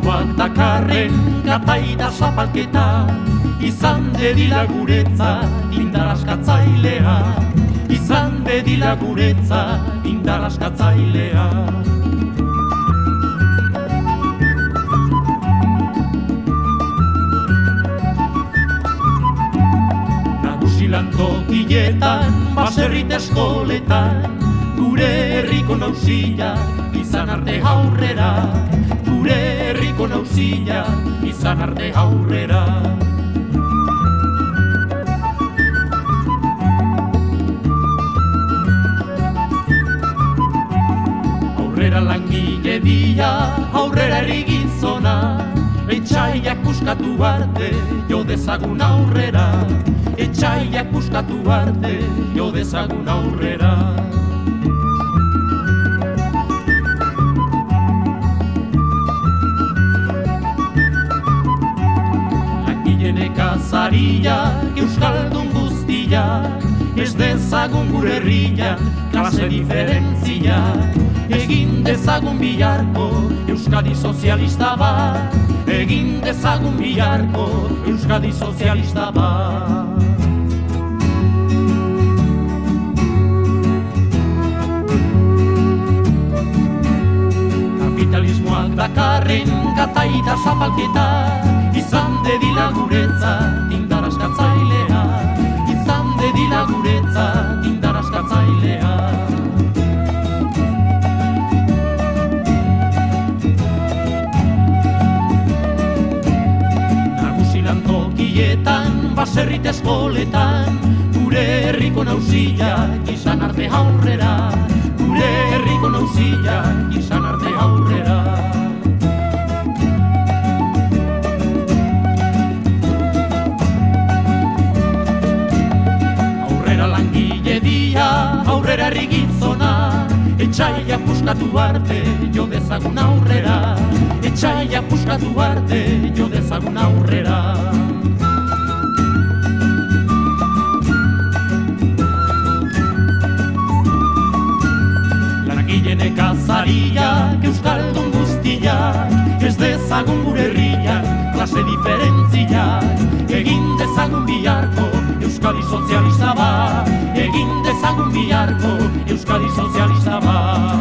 Kapitalismoak dakarren gataita zapalketa, izan dedila guretzat indar askatzailea, izan dedila guretzat indar askatzailea. Lantokietan, baserrit eskoletan, gure herriko nauzilak izan arte aurrera, gure herriko nauzilak izan arte aurrera. Aurrera langile dia, aurrera herri gizona, etxaiak puskatu arte, jo dezagun aurrera. Etxaiak puskatu arte, jo dezagun aurrera. Langileen nekazariak, euskaldun guztiak, ez dezagun gure herriak, klase diferentziak. Egin dezagun biharko, Euskadi sozialista bat, egin dezagun biharko, Euskadi sozialista bat. Kapitalismoak dakarren gataita zapalketa, izan dedila guretzat indar askatzailea, izan dedila guretzat indar askatzailea. Nagusi lantokietan, baserrit eskoletan, gure herriko nauzilak izan arte aurrera, gure herriko nauzilak izan arte aurrera. Aurrera langile dia, aurrera herri gizona, etxaiak puskatu arte, jo dezagun aurrera. Etxaiak puskatu arte, jo dezagun aurrera. Nekazariak, euskaldun guztiak, ez dezagun gure herriak, klase diferentziak. Egin dezagun biharko, Euskadi sozialista bat, egin dezagun biharko, Euskadi sozialista bat.